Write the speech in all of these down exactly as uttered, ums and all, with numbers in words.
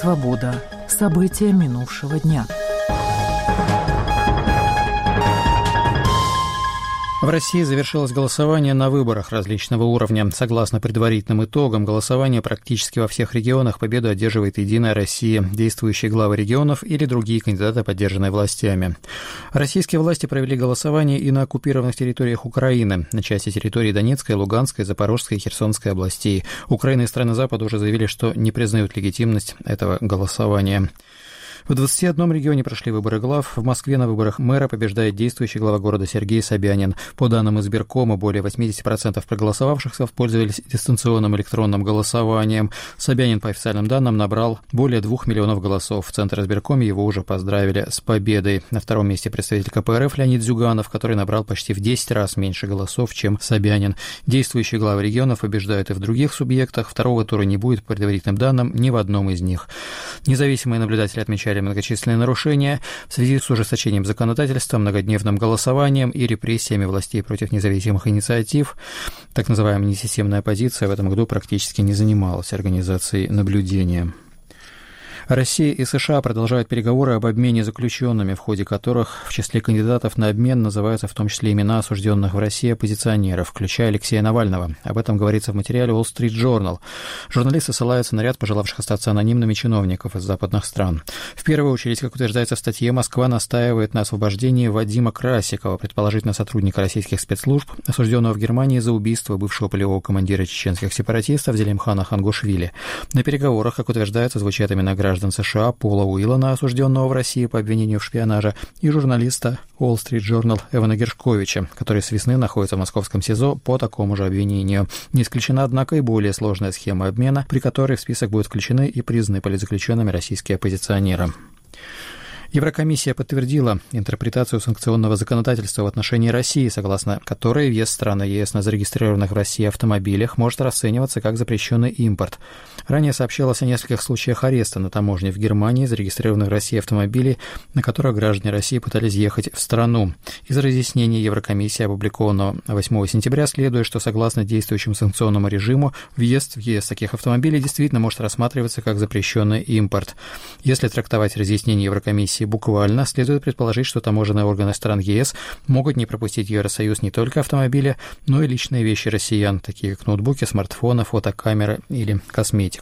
Свобода. События минувшего дня. В России завершилось голосование на выборах различного уровня. Согласно предварительным итогам голосования, практически во всех регионах победу одерживает «Единая Россия», действующие главы регионов или другие кандидаты, поддержанные властями. Российские власти провели голосование и на оккупированных территориях Украины, на части территории Донецкой, Луганской, Запорожской и Херсонской областей. Украина и страны Запада уже заявили, что не признают легитимность этого голосования. В двадцати одном регионе прошли выборы глав. В Москве на выборах мэра побеждает действующий глава города Сергей Собянин. По данным избиркома, более восемьдесят процентов проголосовавших воспользовались дистанционным электронным голосованием. Собянин, по официальным данным, набрал более двух миллионов голосов. В Центре избиркоме его уже поздравили с победой. На втором месте представитель ка пэ эр эф Леонид Зюганов, который набрал почти в десять раз меньше голосов, чем Собянин. Действующие главы регионов побеждают и в других субъектах. Второго тура не будет, по предварительным данным, ни в одном из них. Независимые наблюдатели отмечали многочисленные нарушения в связи с ужесточением законодательства, многодневным голосованием и репрессиями властей против независимых инициатив. Так называемая несистемная оппозиция в этом году практически не занималась организацией наблюдения. Россия и США продолжают переговоры об обмене заключенными, в ходе которых в числе кандидатов на обмен называются в том числе имена осужденных в России оппозиционеров, включая Алексея Навального. Об этом говорится в материале Wall Street Journal. Журналисты ссылаются на ряд пожелавших остаться анонимными чиновников из западных стран. В первую очередь, как утверждается в статье, Москва настаивает на освобождении Вадима Красикова, предположительно сотрудника российских спецслужб, осужденного в Германии за убийство бывшего полевого командира чеченских сепаратистов Зелимхана Хангушвили. На переговорах, как утверждается, звучат имена граждан граждан США Пола Уиллана, осужденного в России по обвинению в шпионаже, и журналиста Wall Street Journal Эвана Гершковича, который с весны находится в московском СИЗО по такому же обвинению. Не исключена, однако, и более сложная схема обмена, при которой в список будут включены и признанные политзаключенными российские оппозиционеры. Еврокомиссия подтвердила интерпретацию санкционного законодательства в отношении России, согласно которой ввез стран е эс на зарегистрированных в России автомобилях может расцениваться как запрещенный импорт. Ранее сообщалось о нескольких случаях ареста на таможне в Германии зарегистрированных в России автомобилей, на которых граждане России пытались ехать в страну. Из разъяснений Еврокомиссии, опубликованного восьмого сентября, следует, что согласно действующему санкционному режиму въезд в е эс таких автомобилей действительно может рассматриваться как запрещенный импорт. Если трактовать разъяснение Еврокомиссии буквально, следует предположить, что таможенные органы стран е эс могут не пропустить в Евросоюз не только автомобили, но и личные вещи россиян, такие как ноутбуки, смартфоны, фотокамеры или косметику.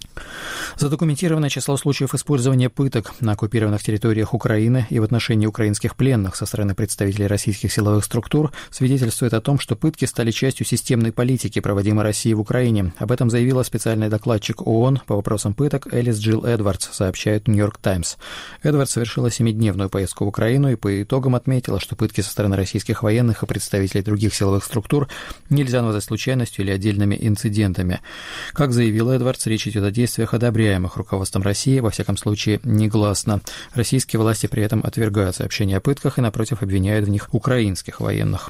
Задокументированное число случаев использования пыток на оккупированных территориях Украины и в отношении украинских пленных со стороны представителей российских силовых структур свидетельствует о том, что пытки стали частью системной политики, проводимой Россией в Украине. Об этом заявила специальный докладчик ООН по вопросам пыток Элис Джилл Эдвардс, сообщает Нью-Йорк Таймс. Эдвардс совершила семидневную поездку в Украину и по итогам отметила, что пытки со стороны российских военных и представителей других силовых структур нельзя назвать случайностью или отдельными инцидентами. Как заявила Эдвардс, речь идет о действиях, одобряемых руководством России, во всяком случае, негласно. Российские власти при этом отвергают сообщения о пытках и, напротив, обвиняют в них украинских военных.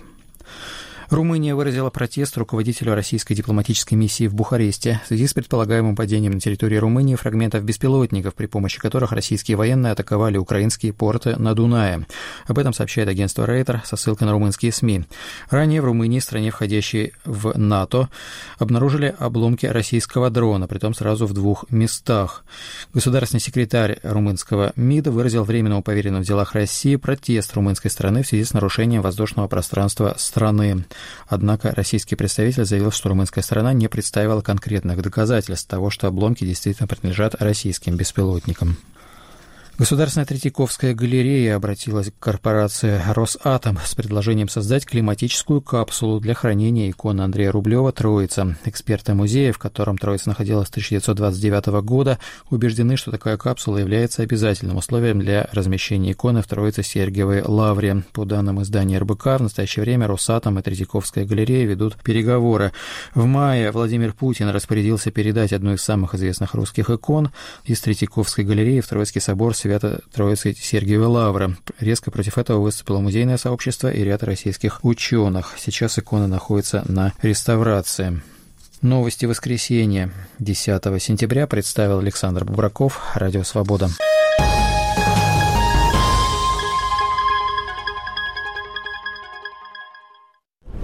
Румыния выразила протест руководителю российской дипломатической миссии в Бухаресте в связи с предполагаемым падением на территории Румынии фрагментов беспилотников, при помощи которых российские военные атаковали украинские порты на Дунае. Об этом сообщает агентство Рейтер со ссылкой на румынские СМИ. Ранее в Румынии, стране, входящей в НАТО, обнаружили обломки российского дрона, притом сразу в двух местах. Государственный секретарь румынского МИДа выразил временному поверенному в делах России протест румынской страны в связи с нарушением воздушного пространства страны. Однако российский представитель заявил, что румынская сторона не представила конкретных доказательств того, что обломки действительно принадлежат российским беспилотникам. Государственная Третьяковская галерея обратилась к корпорации «Росатом» с предложением создать климатическую капсулу для хранения иконы Андрея Рублева «Троица». Эксперты музея, в котором Троица находилась с тысяча девятьсот двадцать девятого года, убеждены, что такая капсула является обязательным условием для размещения иконы в Троице-Сергиевой лавре. По данным издания эр бэ ка, в настоящее время «Росатом» и Третьяковская галерея ведут переговоры. В мае Владимир Путин распорядился передать одну из самых известных русских икон из Третьяковской галереи в Троицкий собор Свято-Троицы Сергиевой лавры. Резко против этого выступило музейное сообщество и ряд российских ученых. Сейчас икона находится на реставрации. Новости воскресенья десятого сентября представил Александр Бубраков, Радио Свобода.